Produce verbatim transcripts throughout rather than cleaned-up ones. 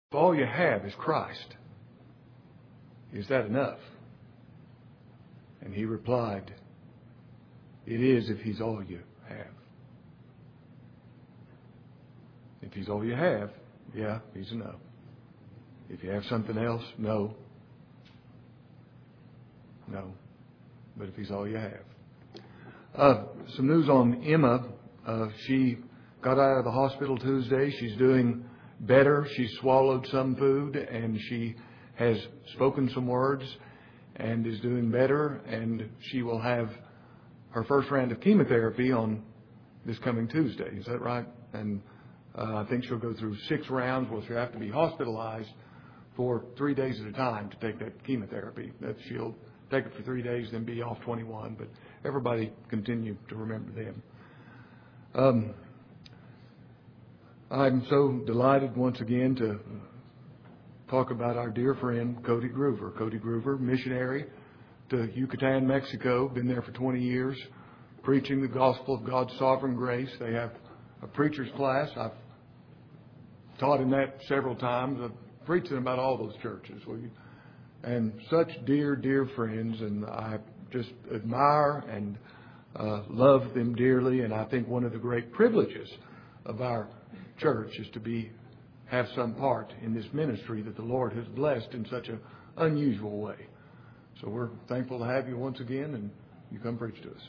If all you have is Christ, is that enough? And he replied, it is if he's all you have. If he's all you have, yeah, he's enough. If you have something else, no. No. But if he's all you have. Uh, some news on Emma. Uh, she got out of the hospital Tuesday. She's doing better. She swallowed some food and she has spoken some words and is doing better. And she will have her first round of chemotherapy on this coming Tuesday. Is that right? And uh, I think she'll go through six rounds. Well, she'll have to be hospitalized for three days at a time to take that chemotherapy. That she'll take it for three days, then be off twenty-one. But everybody continue to remember them. Um, I'm so delighted once again to talk about our dear friend Cody Groover. Cody Groover, missionary to Yucatan, Mexico, been there for twenty years, preaching the gospel of God's sovereign grace. They have a preacher's class. I've taught in that several times. I've preached in about all those churches. And such dear, dear friends, and I just admire and uh, love them dearly. And I think one of the great privileges of our church is to be have some part in this ministry that the Lord has blessed in such an unusual way. So we're thankful to have you once again, and you come preach to us.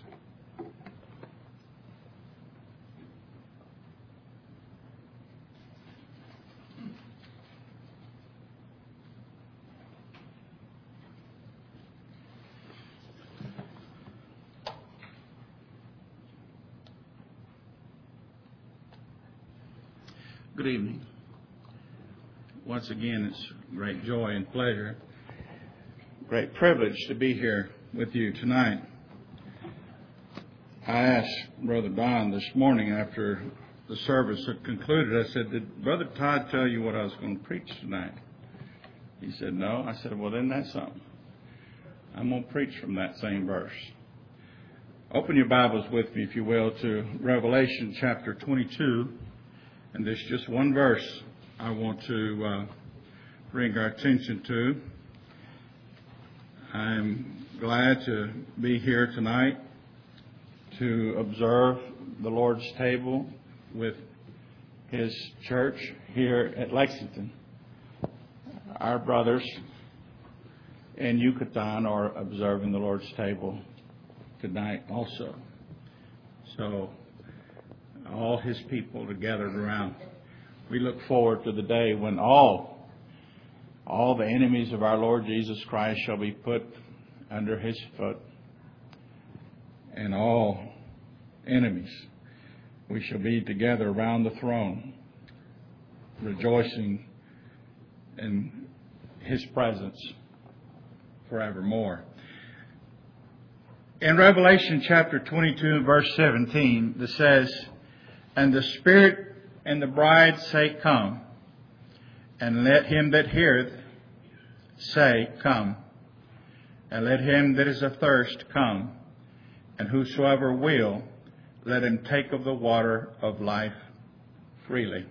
Good evening. Once again, it's great joy and pleasure, great privilege to be here with you tonight. I asked Brother Don this morning after the service had concluded, I said, did Brother Todd tell you what I was going to preach tonight? He said, no. I said, well, then that's something. I'm going to preach from that same verse. Open your Bibles with me, if you will, to Revelation chapter twenty-two. And there's just one verse I want to uh, bring our attention to. I'm glad to be here tonight to observe the Lord's table with His church here at Lexington. Our brothers in Yucatan are observing the Lord's table tonight also. So all His people are gathered around. We look forward to the day when all, all the enemies of our Lord Jesus Christ shall be put under His foot. And all enemies, we shall be together around the throne, rejoicing in His presence forevermore. In Revelation chapter twenty-two, verse seventeen, it says, and the Spirit and the bride say, come. And let him that heareth say, come. And let him that is athirst come. And whosoever will, let him take of the water of life freely.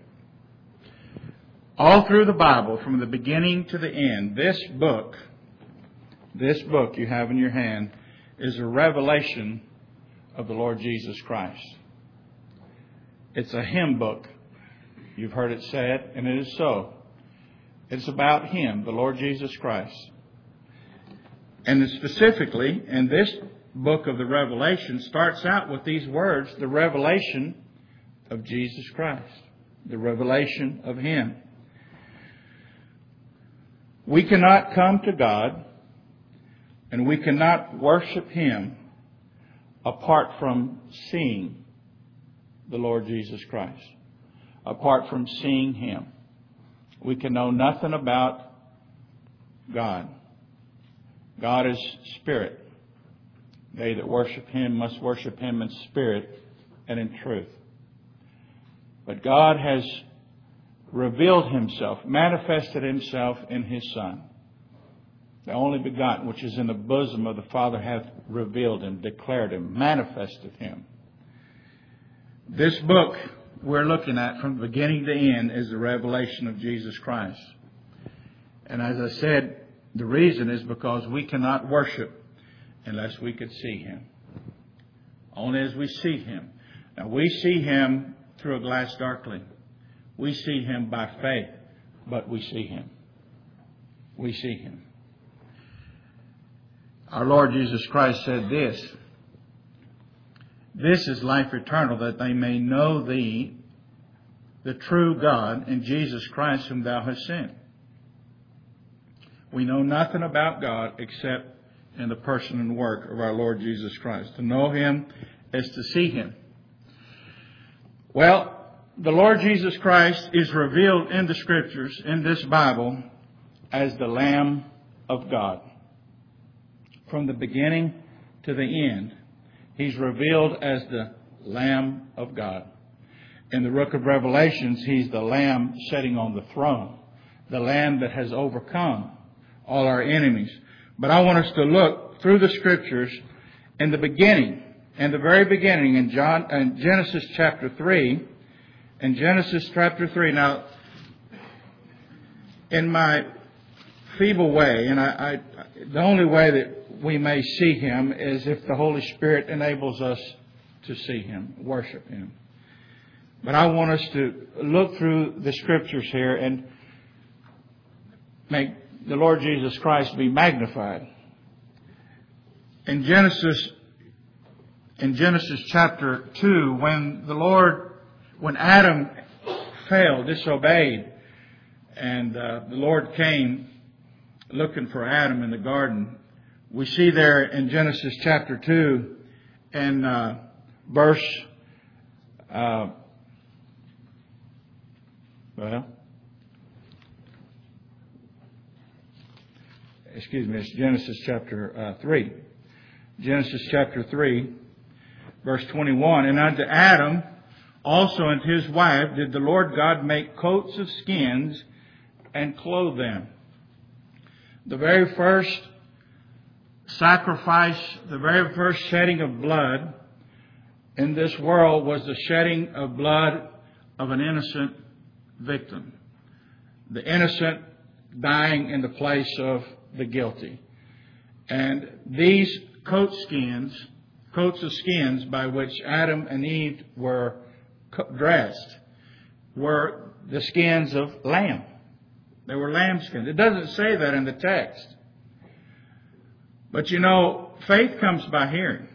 All through the Bible, from the beginning to the end, this book, this book you have in your hand, is a revelation of the Lord Jesus Christ. It's a hymn book. You've heard it said, and it is so. It's about Him, the Lord Jesus Christ. And specifically, in this book of the Revelation, starts out with these words, the revelation of Jesus Christ. The revelation of Him. We cannot come to God, and we cannot worship Him apart from seeing the Lord Jesus Christ. Apart from seeing Him, we can know nothing about God. God is spirit. They that worship Him must worship Him in spirit and in truth. But God has revealed Himself, manifested Himself in His Son. The only begotten, which is in the bosom of the Father, hath revealed Him, declared Him, manifested Him. This book we're looking at from the beginning to end is the revelation of Jesus Christ. And as I said, the reason is because we cannot worship unless we could see Him. Only as we see Him. Now, we see Him through a glass darkly. We see Him by faith, but we see Him. We see Him. Our Lord Jesus Christ said this, "This is life eternal, that they may know Thee, the true God, and Jesus Christ whom Thou hast sent." We know nothing about God except in the person and work of our Lord Jesus Christ. To know Him is to see Him. Well, the Lord Jesus Christ is revealed in the Scriptures, in this Bible, as the Lamb of God. From the beginning to the end, He's revealed as the Lamb of God. In the book of Revelations, He's the Lamb sitting on the throne, the Lamb that has overcome all our enemies. But I want us to look through the Scriptures in the beginning, in the very beginning, in John, in Genesis chapter three. In Genesis chapter three. Now, in my feeble way, and I, I, the only way that we may see Him is if the Holy Spirit enables us to see Him, worship Him. But I want us to look through the Scriptures here and make the Lord Jesus Christ be magnified. In Genesis, in Genesis chapter two, when the Lord, when Adam failed, disobeyed, and uh, the Lord came looking for Adam in the garden, we see there in Genesis chapter two, in uh, verse, uh, well, excuse me, it's Genesis chapter uh, three. Genesis chapter three, verse twenty-one. "And unto Adam also and his wife did the Lord God make coats of skins and clothe them." The very first sacrifice, the very first shedding of blood in this world was the shedding of blood of an innocent victim. The innocent dying in the place of the guilty. And these coat skins, coats of skins by which Adam and Eve were dressed, were the skins of lamb. They were lambskins. It doesn't say that in the text. But you know, faith comes by hearing,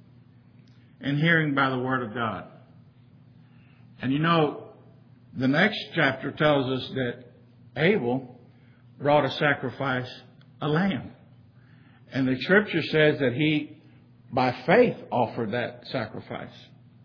and hearing by the Word of God. And you know, the next chapter tells us that Abel brought a sacrifice, a lamb. And the Scripture says that he, by faith, offered that sacrifice.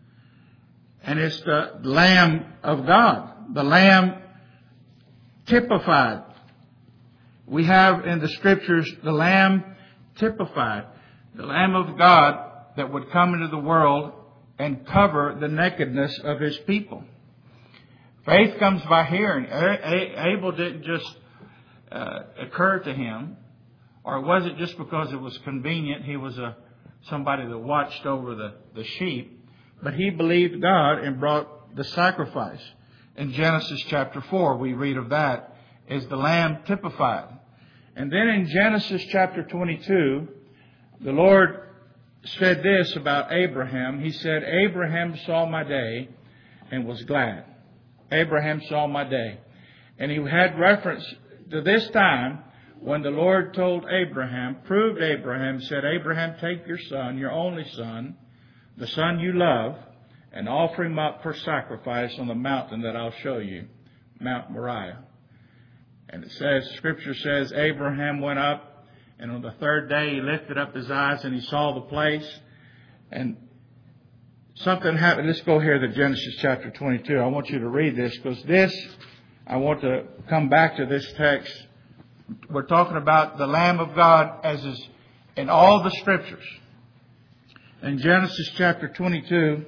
And it's the Lamb of God, the Lamb typified. We have in the Scriptures the Lamb typified, the Lamb of God that would come into the world and cover the nakedness of His people. Faith comes by hearing. Abel didn't just uh, occur to him, or it wasn't just because it was convenient. He was a somebody that watched over the, the sheep, but he believed God and brought the sacrifice. In Genesis chapter four, we read of that as the Lamb typified. And then in Genesis chapter twenty-two, the Lord said this about Abraham. He said, "Abraham saw my day and was glad." Abraham saw my day. And he had reference to this time when the Lord told Abraham, proved Abraham, said, "Abraham, take your son, your only son, the son you love, and offer him up for sacrifice on the mountain that I'll show you, Mount Moriah." And it says, Scripture says, Abraham went up, and on the third day he lifted up his eyes and he saw the place. And something happened. Let's go here to Genesis chapter twenty-two. I want you to read this, because this, I want to come back to this text. We're talking about the Lamb of God as is in all the Scriptures. In Genesis chapter twenty-two,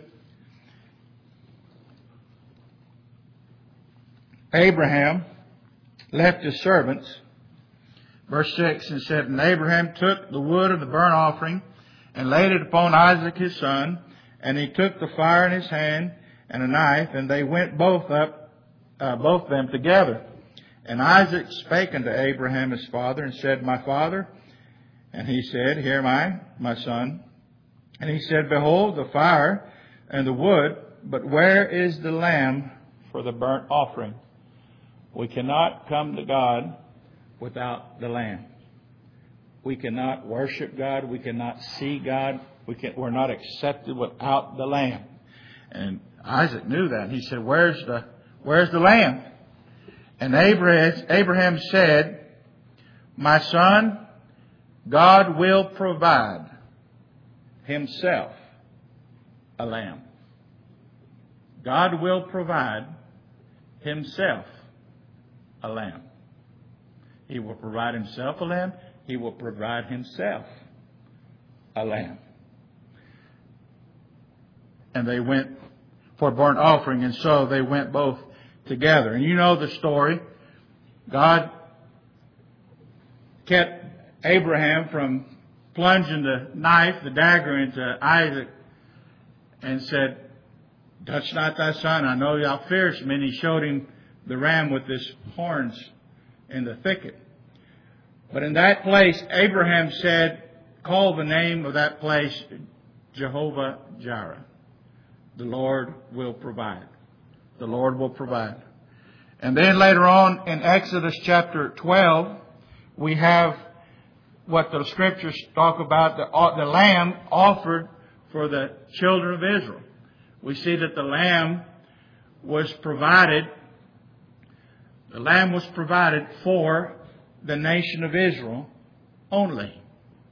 Abraham left his servants, verse six, and said, "And Abraham took the wood of the burnt offering and laid it upon Isaac his son, and he took the fire in his hand and a knife, and they went both up, uh, both of them together. And Isaac spake unto Abraham his father, and said, My father? And he said, Here am I, my son. And he said, Behold, the fire and the wood, but where is the lamb for the burnt offering? We cannot come to God without the lamb. We cannot worship God. We cannot see God. We can, we're not accepted without the lamb. And Isaac knew that. He said, Where's the, where's the lamb? And Abraham, Abraham said, My son, God will provide Himself a lamb. God will provide Himself a lamb. He will provide Himself a lamb. He will provide Himself a lamb. And they went for burnt offering, and so they went both together. And you know the story. God kept Abraham from plunging the knife, the dagger, into Isaac, and said, Touch not thy son, I know thou fearest me. And he showed him the ram with his horns in the thicket. But in that place, Abraham said, Call the name of that place Jehovah Jireh. The Lord will provide. The Lord will provide. And then later on in Exodus chapter twelve, we have what the scriptures talk about, the, the lamb offered for the children of Israel. We see that the lamb was provided, the lamb was provided for the nation of Israel only.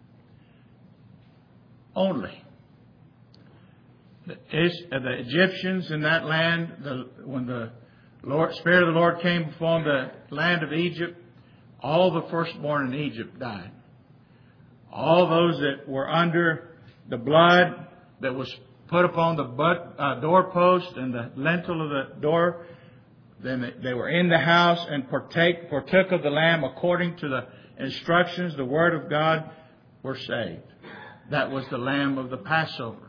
Only. The, the Egyptians in that land, the, when the Lord, Spirit of the Lord came upon the land of Egypt, all the firstborn in Egypt died. All those that were under the blood that was put upon the butt, uh, doorpost and the lintel of the door, then they, they were in the house and partake, partook of the lamb according to the instructions, the Word of God, were saved. That was the lamb of the Passover.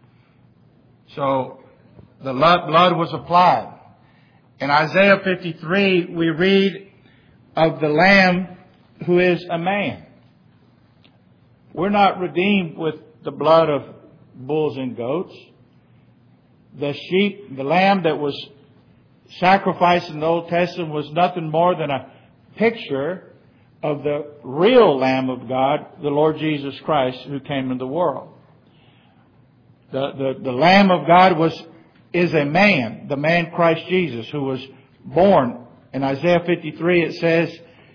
So the blood was applied. In Isaiah fifty-three, we read of the lamb who is a man. We're not redeemed with the blood of bulls and goats. The sheep, the lamb that was sacrificed in the Old Testament was nothing more than a picture of the real Lamb of God, the Lord Jesus Christ, who came into the world. The, the, the Lamb of God was is a man, the man Christ Jesus, who was born. In Isaiah fifty-three it says,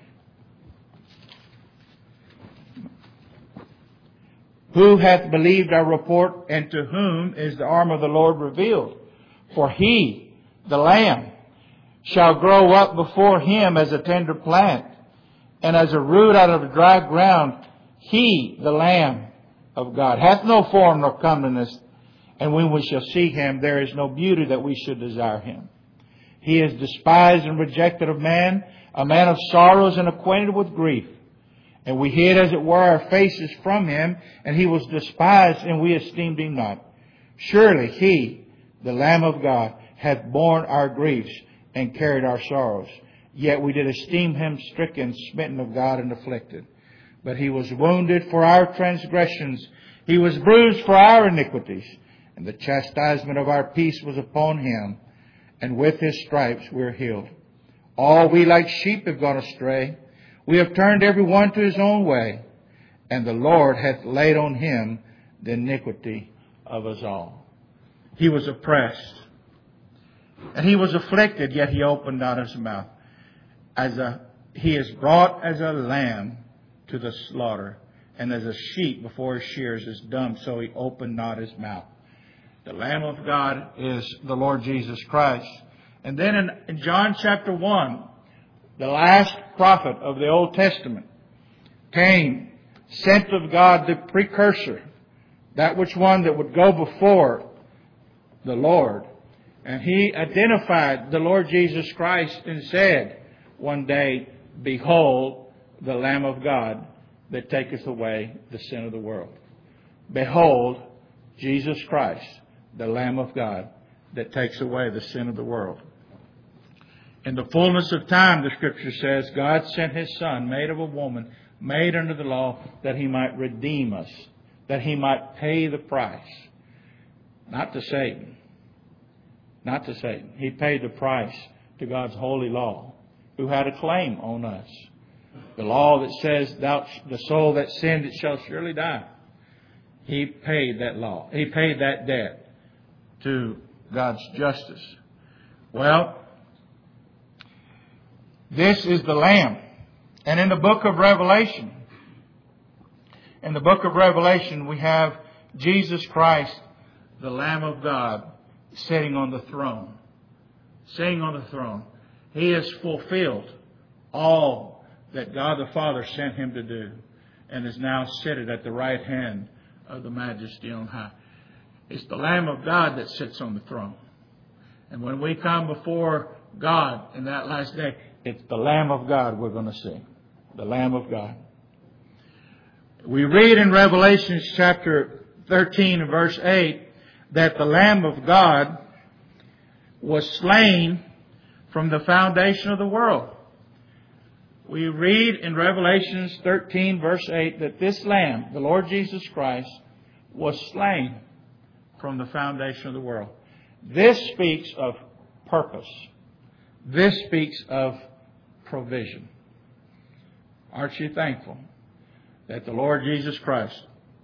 Who hath believed our report, and to whom is the arm of the Lord revealed? For he, the Lamb, shall grow up before him as a tender plant, and as a root out of the dry ground. He, the Lamb of God, hath no form nor comeliness, and when we shall see him, there is no beauty that we should desire him. He is despised and rejected of man, a man of sorrows and acquainted with grief. And we hid, as it were, our faces from him, and he was despised, and we esteemed him not. Surely he, the Lamb of God, hath borne our griefs and carried our sorrows. Yet we did esteem him stricken, smitten of God, and afflicted. But he was wounded for our transgressions. He was bruised for our iniquities. And the chastisement of our peace was upon him. And with his stripes we are healed. All we like sheep have gone astray. We have turned every one to his own way. And the Lord hath laid on him the iniquity of us all. He was oppressed. And he was afflicted, yet he opened not his mouth. As a, he is brought as a lamb to the slaughter, and as a sheep before his shears is dumb, so he opened not his mouth. The Lamb of God is the Lord Jesus Christ. And then in, in John chapter one, the last prophet of the Old Testament came, sent of God, the precursor, that which one that would go before the Lord. And he identified the Lord Jesus Christ and said one day, Behold, the Lamb of God that taketh away the sin of the world. Behold, Jesus Christ, the Lamb of God that takes away the sin of the world. In the fullness of time, the Scripture says, God sent His Son, made of a woman, made under the law, that He might redeem us, that He might pay the price. Not to Satan. Not to Satan. He paid the price to God's holy law, who had a claim on us. The law that says, Thou, the soul that sinned, it shall surely die. He paid that law. He paid that debt to God's justice. Well, this is the Lamb. And in the book of Revelation, in the book of Revelation, we have Jesus Christ, the Lamb of God, sitting on the throne. Sitting on the throne. He has fulfilled all that God the Father sent Him to do, and is now seated at the right hand of the Majesty on high. It's the Lamb of God that sits on the throne. And when we come before God in that last day, it's the Lamb of God we're going to see. The Lamb of God. We read in Revelation chapter thirteen and verse eight that the Lamb of God was slain from the foundation of the world. We read in Revelation thirteen verse eight that this Lamb, the Lord Jesus Christ, was slain from the foundation of the world. This speaks of purpose. This speaks of provision. Aren't you thankful that the Lord Jesus Christ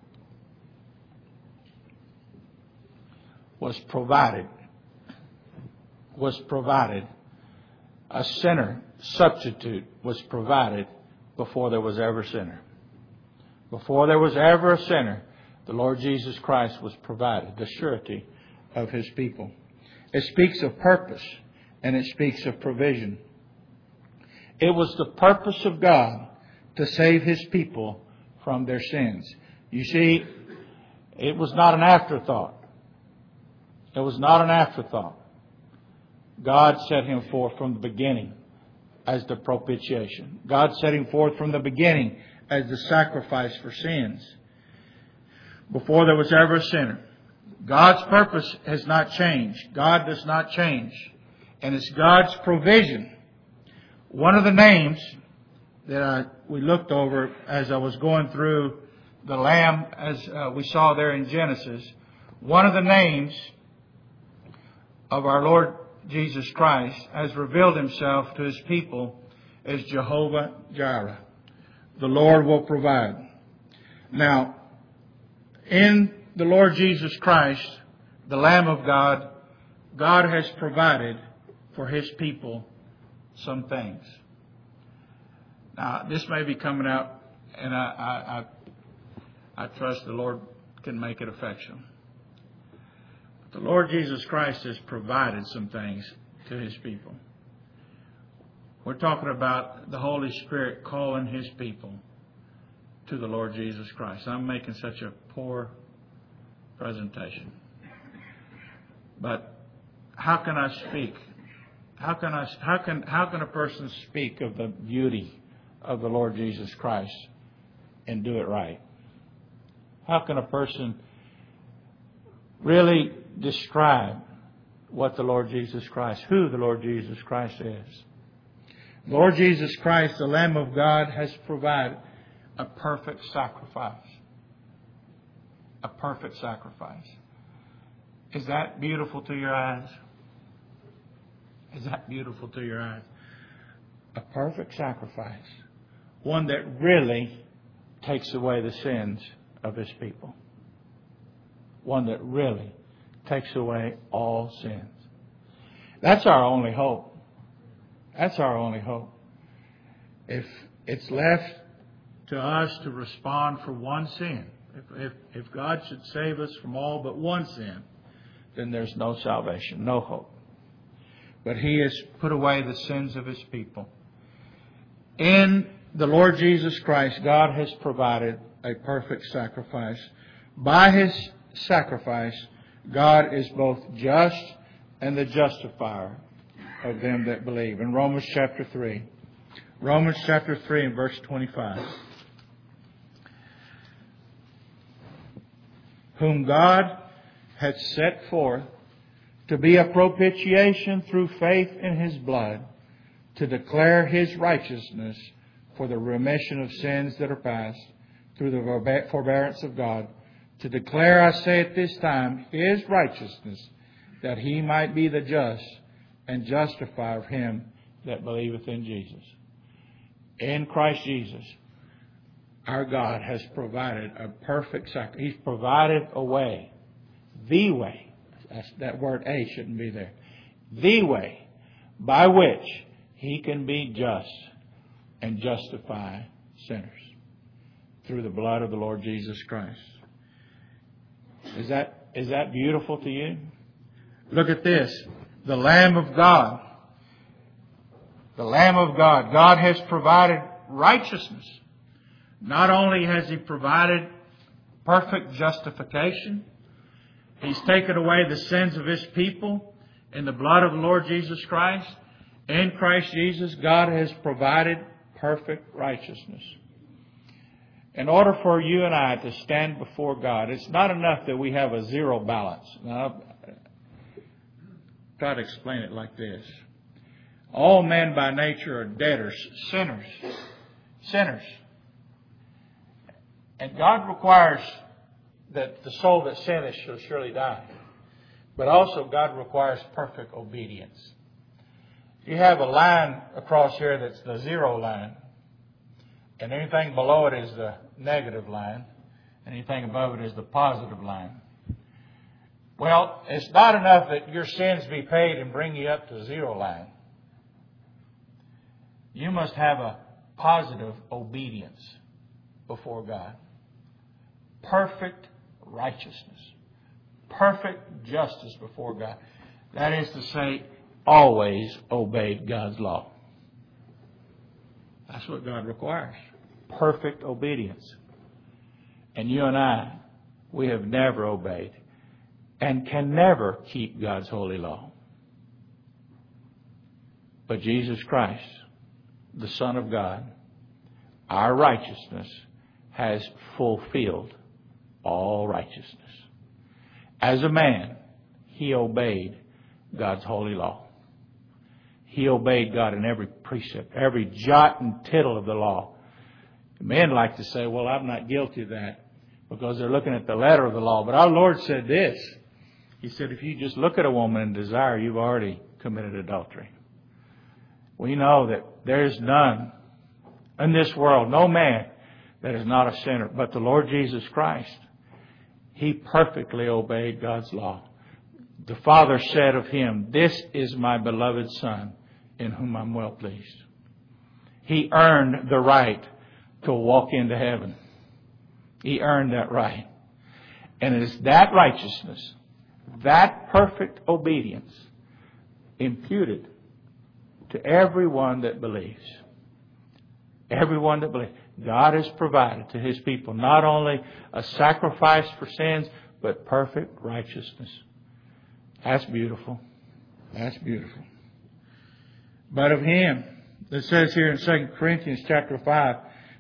was provided, was provided, a sinner substitute was provided before there was ever a sinner. Before there was ever a sinner, the Lord Jesus Christ was provided, the surety of His people. It speaks of purpose and it speaks of provision. It was the purpose of God to save His people from their sins. You see, it was not an afterthought. It was not an afterthought. God set Him forth from the beginning as the propitiation. God set Him forth from the beginning as the sacrifice for sins. Before there was ever a sinner. God's purpose has not changed. God does not change. And it's God's provision. One of the names that I, we looked over as I was going through the Lamb, as uh, we saw there in Genesis, one of the names of our Lord Jesus Christ has revealed Himself to His people as Jehovah Jireh. The Lord will provide. Now, in the Lord Jesus Christ, the Lamb of God, God has provided for His people some things. Now, this may be coming out, and I, I, I, I trust the Lord can make it effectual. The Lord Jesus Christ has provided some things to His people. We're talking about the Holy Spirit calling His people to the Lord Jesus Christ. I'm making such a poor presentation. But how can I speak? How can I? How can? How can a person speak of the beauty of the Lord Jesus Christ and do it right? How can a person really describe what the Lord Jesus Christ, who the Lord Jesus Christ is? Lord Jesus Christ, the Lamb of God, has provided a perfect sacrifice. A perfect sacrifice. Is that beautiful to your eyes? Is that beautiful to your eyes? A perfect sacrifice. One that really takes away the sins of His people. One that really takes away all sins. That's our only hope. That's our only hope. If it's left to us to respond for one sin, if, if, if God should save us from all but one sin, then there's no salvation, no hope. But He has put away the sins of His people. In the Lord Jesus Christ, God has provided a perfect sacrifice. By His sacrifice, God is both just and the justifier of them that believe. In Romans chapter three. Romans chapter three and verse twenty-five. Whom God hath set forth to be a propitiation through faith in His blood, to declare His righteousness for the remission of sins that are past, through the forbearance of God, to declare, I say at this time, His righteousness, that He might be the just and justifier of him that believeth in Jesus. In Christ Jesus, our God has provided a perfect sacrifice. He's provided a way, the way. That's, that word "a" shouldn't be there. The way by which He can be just and justify sinners through the blood of the Lord Jesus Christ. Is that is that beautiful to you? Look at this. The Lamb of God. The Lamb of God. God has provided righteousness. Not only has He provided perfect justification, He's taken away the sins of His people in the blood of the Lord Jesus Christ. In Christ Jesus, God has provided perfect righteousness. In order for you and I to stand before God, it's not enough that we have a zero balance. Now, I'll try to explain it like this. All men by nature are debtors, sinners. Sinners. And God requires that the soul that sinneth shall surely die. But also God requires perfect obedience. You have a line across here that's the zero line. And anything below it is the negative line. Anything above it is the positive line. Well, it's not enough that your sins be paid and bring you up to zero line. You must have a positive obedience before God. Perfect righteousness. Perfect justice before God. That is to say, always obeyed God's law. That's what God requires. Perfect obedience. And you and I, we have never obeyed and can never keep God's holy law. But Jesus Christ, the Son of God, our righteousness, has fulfilled all righteousness. As a man, He obeyed God's holy law. He obeyed God in every precept, every jot and tittle of the law. Men like to say, well, I'm not guilty of that, because they're looking at the letter of the law. But our Lord said this. He said, if you just look at a woman and desire, you've already committed adultery. We know that there is none in this world, no man that is not a sinner, but the Lord Jesus Christ. He perfectly obeyed God's law. The Father said of Him, this is my beloved Son, in whom I'm well pleased. He earned the right to walk into heaven. He earned that right. And it is that righteousness, that perfect obedience, imputed to everyone that believes. Everyone that believes. God has provided to His people not only a sacrifice for sins, but perfect righteousness. That's beautiful. That's beautiful. But of Him, it says here in Second Corinthians chapter five,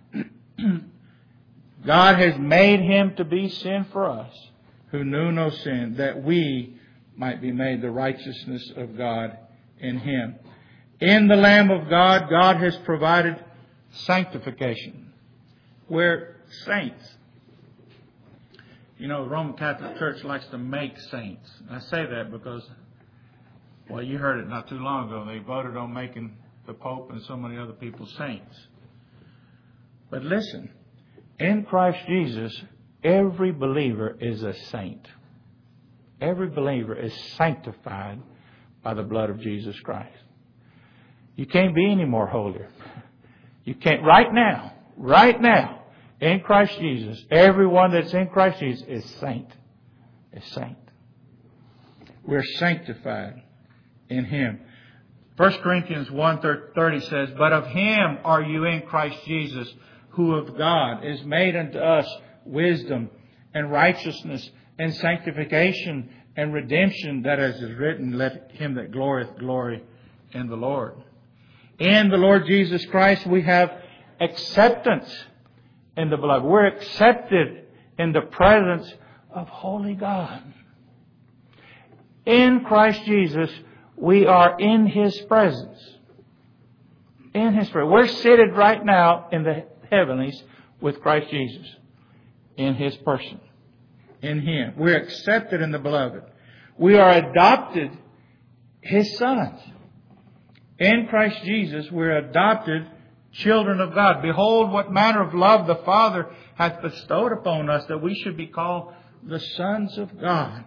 God has made Him to be sin for us, who knew no sin, that we might be made the righteousness of God in Him. In the Lamb of God, God has provided sanctification. We're saints. You know, the Roman Catholic Church likes to make saints. I say that because, well, you heard it not too long ago. They voted on making the Pope and so many other people saints. But listen, in Christ Jesus, every believer is a saint. Every believer is sanctified by the blood of Jesus Christ. You can't be any more holier. You can't, right now, right now, in Christ Jesus, everyone that's in Christ Jesus is saint. Is saint. We're sanctified in Him. First Corinthians one thirty says, but of Him are you in Christ Jesus, who of God is made unto us wisdom and righteousness and sanctification and redemption, that as is written, let him that glorieth glory in the Lord. In the Lord Jesus Christ, we have acceptance in the beloved. We're accepted in the presence of holy God. In Christ Jesus, we are in His presence. In His presence. We're seated right now in the heavenlies with Christ Jesus. In His person. In Him. We're accepted in the Beloved. We are adopted His sons. In Christ Jesus, we're adopted children of God. Behold, what manner of love the Father hath bestowed upon us, that we should be called the sons of God.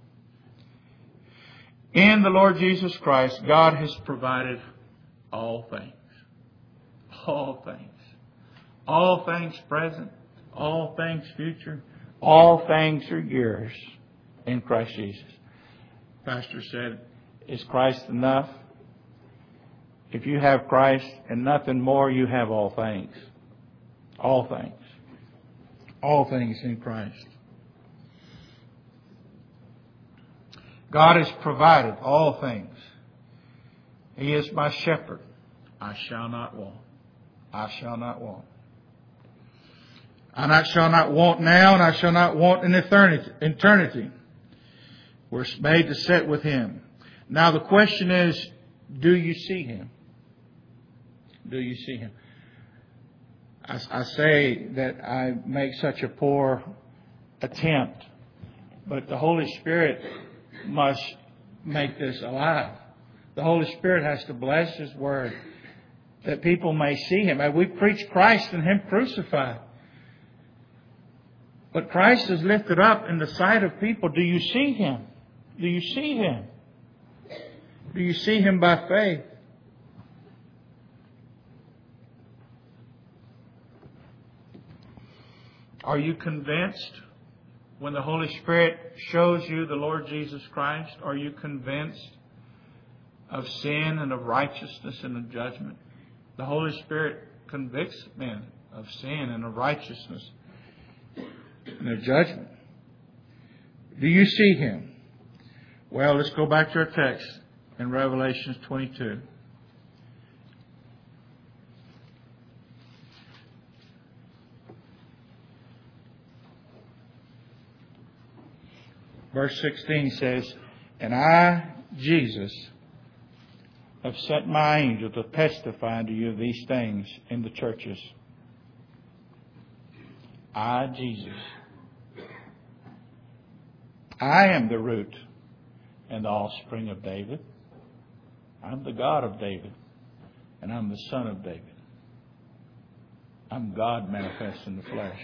In the Lord Jesus Christ, God has provided all things. All things. All things present. All things future. All things are yours in Christ Jesus. Pastor said, is Christ enough? If you have Christ and nothing more, you have all things. All things. All things in Christ. God has provided all things. He is my shepherd. I shall not want. I shall not want. And I shall not want now, and I shall not want in eternity. eternity. We're made to sit with Him. Now the question is, do you see Him? Do you see Him? I, I say that I make such a poor attempt, but the Holy Spirit must make this alive. The Holy Spirit has to bless His Word that people may see Him. And we preach Christ and Him crucified. But Christ is lifted up in the sight of people. Do you see Him? Do you see Him? Do you see Him by faith? Are you convinced when the Holy Spirit shows you the Lord Jesus Christ? Are you convinced of sin and of righteousness and of judgment? The Holy Spirit convicts men of sin and of righteousness and of judgment. Do you see Him? Well, let's go back to our text in Revelation twenty-two. Verse sixteen says, and I, Jesus, have sent my angel to testify unto you of these things in the churches. I, Jesus. I am the root and the offspring of David. I'm the God of David. And I'm the Son of David. I'm God manifest in the flesh.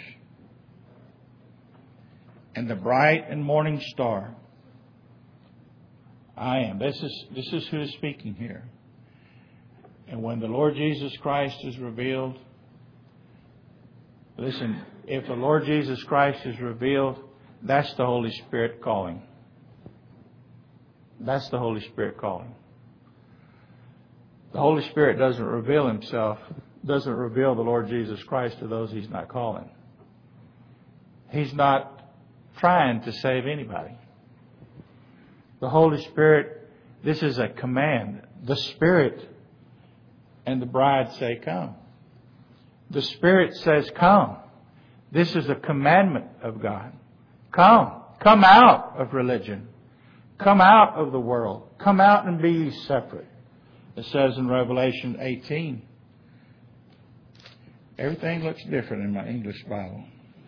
And the bright and morning star. I am. This is, this is who is speaking here. And when the Lord Jesus Christ is revealed, listen, if the Lord Jesus Christ is revealed, that's the Holy Spirit calling. That's the Holy Spirit calling. The Holy Spirit doesn't reveal Himself, doesn't reveal the Lord Jesus Christ to those He's not calling. He's not trying to save anybody. The Holy Spirit, this is a command. The Spirit and the bride say, come. The Spirit says, come. This is a commandment of God. Come. Come out of religion. Come out of the world. Come out and be ye separate. It says in Revelation eighteen. Everything looks different in my English Bible.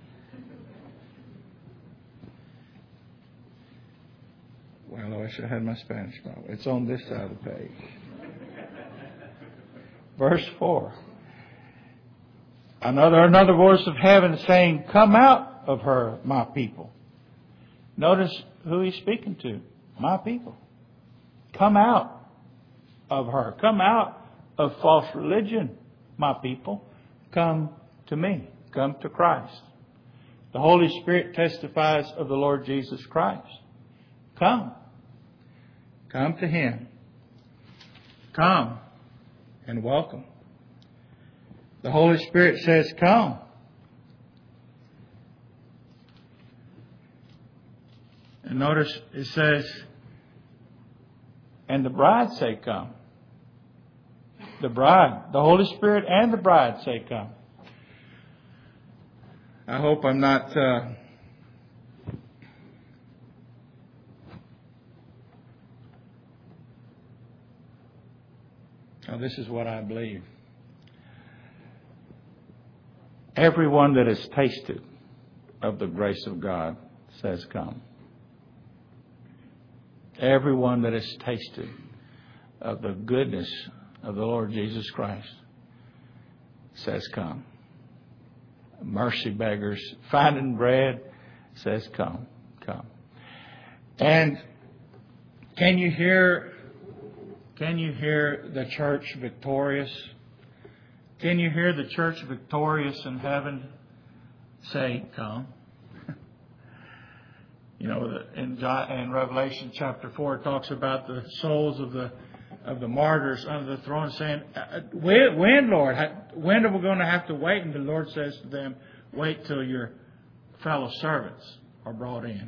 Well, I wish I had my Spanish Bible. It's on this side of the page. Verse four. Another, another voice of heaven saying, come out of her, my people. Notice who He's speaking to. My people. Come out of her. Come out of false religion, my people. Come to me. Come to Christ. The Holy Spirit testifies of the Lord Jesus Christ. Come. Come to Him. Come and welcome. The Holy Spirit says, come. And notice it says, and the bride say, come. The bride, the Holy Spirit and the bride say, come. I hope I'm not... Uh, Now, this is what I believe. Everyone that has tasted of the grace of God says, come. Everyone that has tasted of the goodness of the Lord Jesus Christ says, come. Mercy beggars, finding bread, says, come, come. And can you hear, can you hear the church victorious? Can you hear the church victorious in heaven say, come? You know, in, in Revelation chapter four, it talks about the souls of the of the martyrs under the throne, saying, when, when, Lord? When are we going to have to wait? And the Lord says to them, wait till your fellow servants are brought in.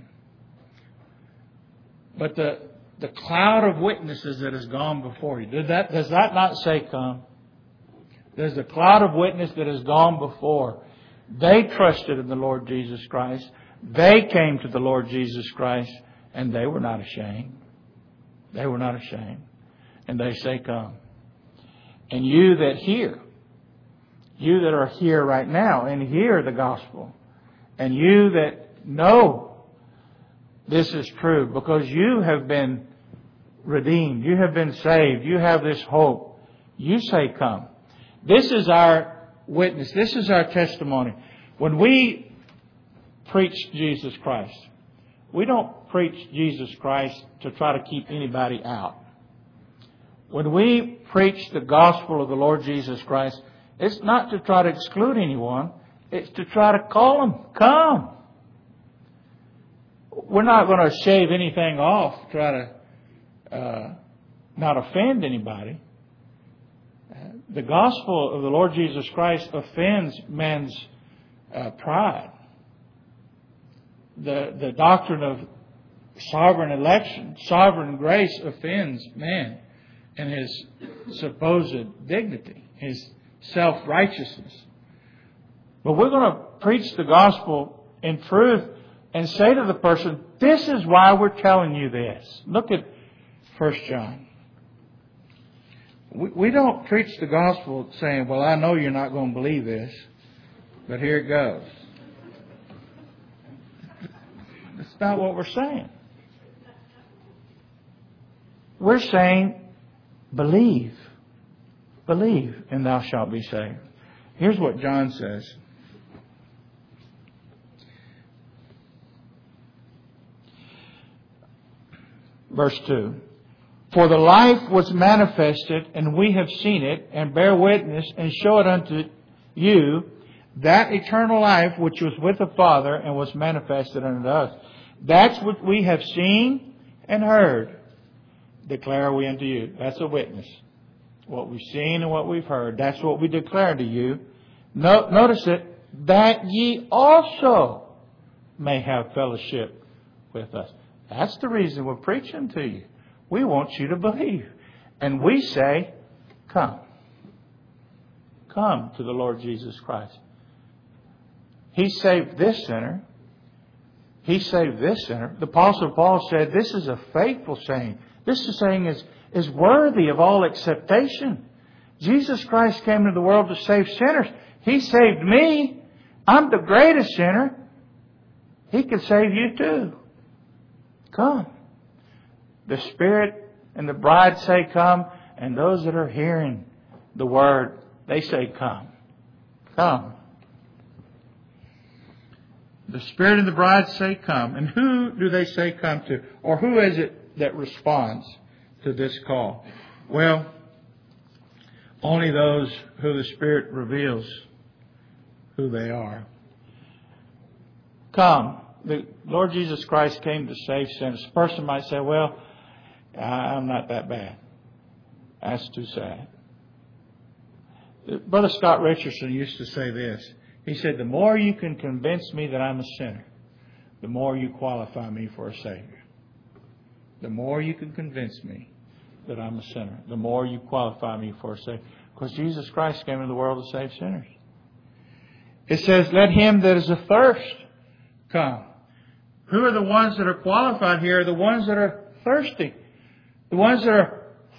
But the the cloud of witnesses that has gone before you, did that, does that not say come? There's a cloud of witness that has gone before. They trusted in the Lord Jesus Christ. They came to the Lord Jesus Christ, and they were not ashamed. They were not ashamed. And they say, come. And you that hear, you that are here right now and hear the gospel, and you that know this is true because you have been redeemed, you have been saved, you have this hope, you say, come. This is our witness. This is our testimony. When we preach Jesus Christ, we don't preach Jesus Christ to try to keep anybody out. When we preach the gospel of the Lord Jesus Christ, it's not to try to exclude anyone. It's to try to call them, come. We're not going to shave anything off, try to uh, not offend anybody. The gospel of the Lord Jesus Christ offends man's uh, pride. The, the doctrine of sovereign election, sovereign grace offends man and his supposed dignity, his self-righteousness. But we're going to preach the gospel in truth and say to the person, this is why we're telling you this. Look at First John. We, we don't preach the gospel saying, well, I know you're not going to believe this, but here it goes. That's not what we're saying. We're saying, believe. Believe, and thou shalt be saved. Here's what John says. Verse two. For the life was manifested, and we have seen it, and bear witness, and show it unto you, that eternal life which was with the Father, and was manifested unto us. That's what we have seen and heard, declare we unto you. That's a witness. What we've seen and what we've heard, that's what we declare to you. No, notice it, that ye also may have fellowship with us. That's the reason we're preaching to you. We want you to believe. And we say, come. Come to the Lord Jesus Christ. He saved this sinner. He saved this sinner. The Apostle Paul said, this is a faithful saying. This saying is, is worthy of all acceptation. Jesus Christ came into the world to save sinners. He saved me. I'm the greatest sinner. He can save you too. Come. The Spirit and the bride say come, and those that are hearing the word, they say come. Come. The Spirit and the bride say come. And who do they say come to? Or who is it that responds to this call? Well, only those who the Spirit reveals who they are. Come. The Lord Jesus Christ came to save sinners. A person might say, well, I'm not that bad. That's too sad. Brother Scott Richardson used to say this. He said, the more you can convince me that I'm a sinner, the more you qualify me for a Savior. The more you can convince me that I'm a sinner, the more you qualify me for a Savior. Because Jesus Christ came into the world to save sinners. It says, let him that is athirst come. Who are the ones that are qualified here? The ones that are thirsty. The ones that are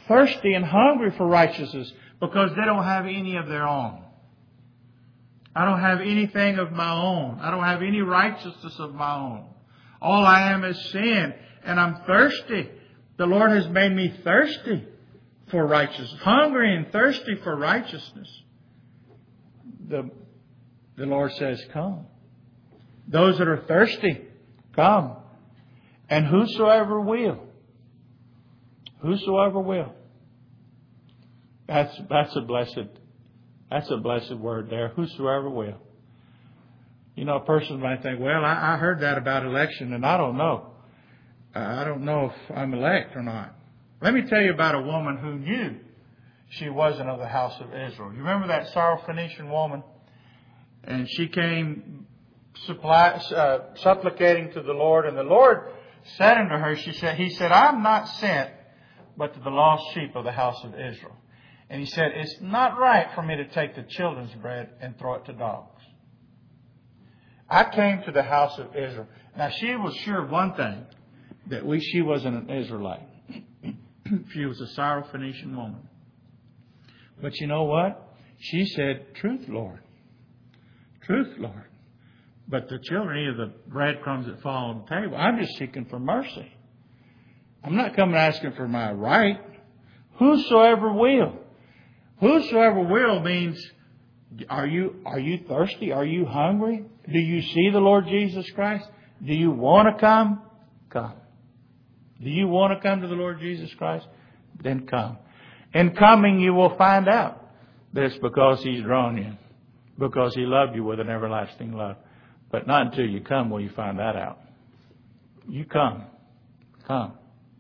thirsty and hungry for righteousness because they don't have any of their own. I don't have anything of my own. I don't have any righteousness of my own. All I am is sin, and I'm thirsty. The Lord has made me thirsty for righteousness, hungry and thirsty for righteousness. The, the Lord says, come. Those that are thirsty, come. And whosoever will. Whosoever will. That's, that's a blessed, that's a blessed word there. Whosoever will. You know, a person might think, well, I, I heard that about election and I don't know. I don't know if I'm elect or not. Let me tell you about a woman who knew she wasn't of the house of Israel. You remember that Syrophoenician woman? And she came supply, uh, supplicating to the Lord. And the Lord said unto her, she said, He said, I'm not sent but to the lost sheep of the house of Israel. And He said, it's not right for me to take the children's bread and throw it to dogs. I came to the house of Israel. Now she was sure of one thing, that we, she wasn't an Israelite. She was a Syrophoenician woman. But you know what? She said, truth, Lord. Truth, Lord. But the children eat the breadcrumbs that fall on the table. I'm just seeking for mercy. I'm not coming asking for my right. Whosoever will. Whosoever will means, are you, are you thirsty? Are you hungry? Do you see the Lord Jesus Christ? Do you want to come? Come. Do you want to come to the Lord Jesus Christ? Then come. In coming, you will find out that it's because He's drawn you. Because He loved you with an everlasting love. But not until you come will you find that out. You come. Come.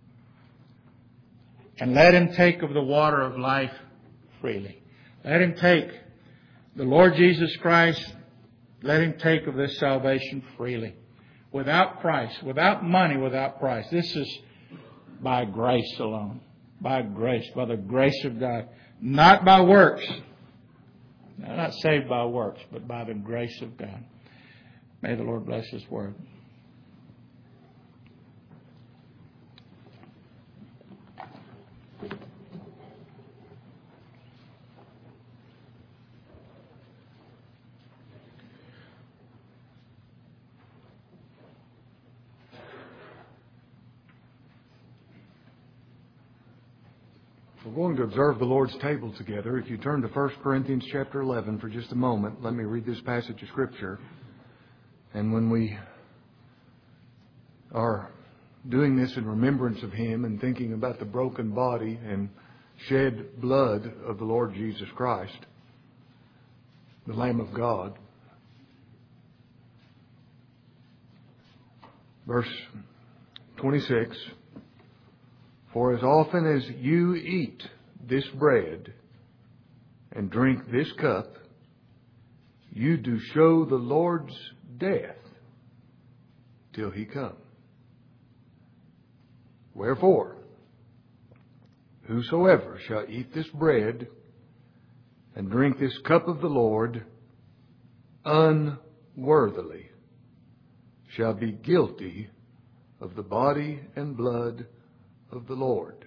And let Him take of the water of life freely. Let Him take the Lord Jesus Christ. Let Him take of this salvation freely. Without price. Without money. Without price. This is by grace alone. By grace. By the grace of God. Not by works. Now, not saved by works, but by the grace of God. May the Lord bless His word. We're going to observe the Lord's table together. If you turn to First Corinthians chapter eleven for just a moment, let me read this passage of Scripture. And when we are doing this in remembrance of Him and thinking about the broken body and shed blood of the Lord Jesus Christ, the Lamb of God. Verse twenty-six. For as often as you eat this bread and drink this cup, you do show the Lord's death till He come. Wherefore, whosoever shall eat this bread and drink this cup of the Lord unworthily shall be guilty of the body and blood of the Lord.